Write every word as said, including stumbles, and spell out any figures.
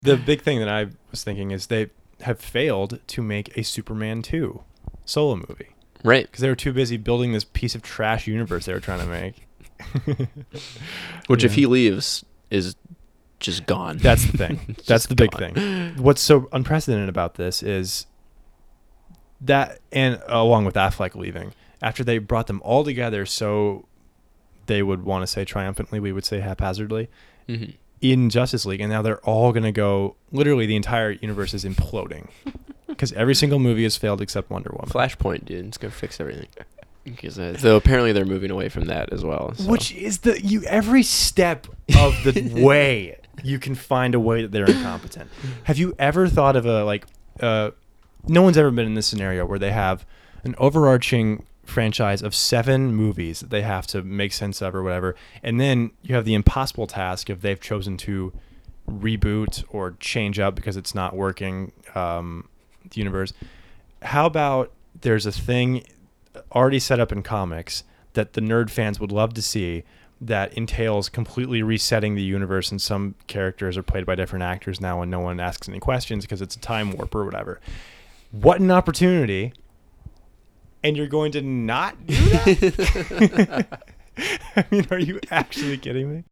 The big thing that I was thinking is they have failed to make a Superman two solo movie. Right. Because they were too busy building this piece of trash universe they were trying to make. Which, yeah. if he leaves, is just gone. That's the thing. That's the big gone. thing. What's so unprecedented about this is that, and along with Affleck leaving, after they brought them all together, so they would want to say triumphantly, we would say haphazardly, mm-hmm. in Justice League, and now they're all going to go, literally the entire universe is imploding. Because every single movie has failed except Wonder Woman. Flashpoint, dude. It's going to fix everything. Because uh, though apparently they're moving away from that as well. So. Which is the, you every step of the way, you can find a way that they're incompetent. Have you ever thought of a, like, uh, no one's ever been in this scenario where they have an overarching franchise of seven movies that they have to make sense of or whatever, and then you have the impossible task if they've chosen to reboot or change up because it's not working, um, the universe. How about there's a thing already set up in comics that the nerd fans would love to see that entails completely resetting the universe, and some characters are played by different actors now and no one asks any questions because it's a time warp or whatever. What an opportunity. And you're going to not do that? I mean, are you actually kidding me?